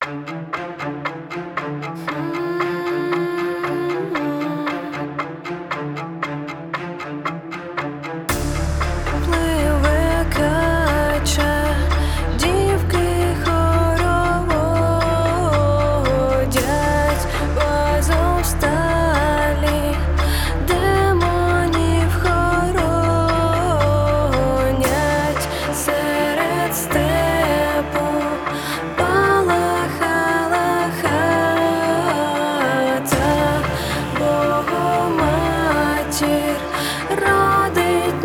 Пливе кача, дівки хороводять, вазом сталі, демонів хоронять. Серед степу палахала хата, Богоматір родить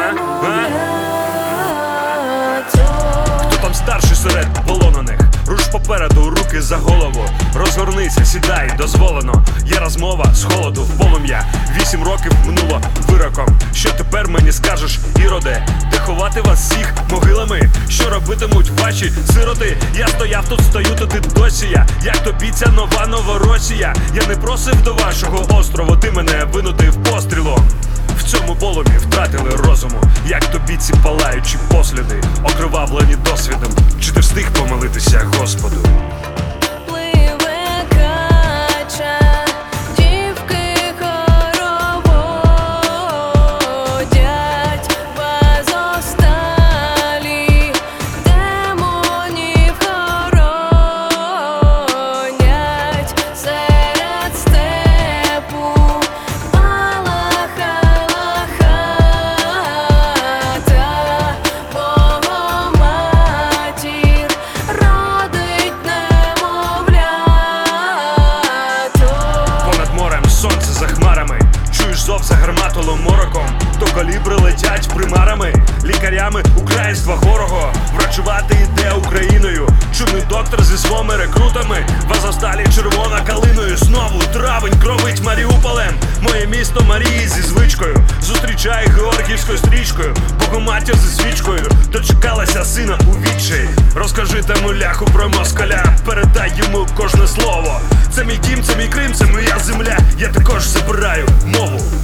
Хто там старший серед полонених? Руш попереду, руки за голову. Розгорнися, сідай, дозволено. Є розмова з холоду в полум'я. 8 років минуло вироком. Що тепер мені скажеш, іроде? Де ховати вас всіх могилами? Що робитимуть ваші сироти? Я стояв тут, стою тут і досі я. Як тобі ця нова Новоросія? Я не просив до вашого острову, ти мене винудив пострілом. В цьому полум'ї втратили розуму. Як тобі ці палаючі посліди, окривавлені досвідом? Чи ти встиг помилитися Господу? Пливе кача, дівки хороводять, вазом сталі, демонів хоронять. Серед степу палахала хата, Богоматір родить немовлято. Понад морем сонце за хмарами. Чуєш зов за гарматулом мороком. То калібри летять примарами, лікарями українства хорого. Врачувати йде Україною. Чудний доктор зі своїми рекрутами. В Азовсталі червона калиною. Знову травень кровить Маріуполем. Моє місто Марії зі звичкою зустрічає георгіївською стрічкою. Богоматір зі свічкою дочекалася сина у відчаї. Розкажи тому ляху про москаля, передай йому кожне слово. Це мій дім, це мій Крим, це моя земля. Я також забираю мову.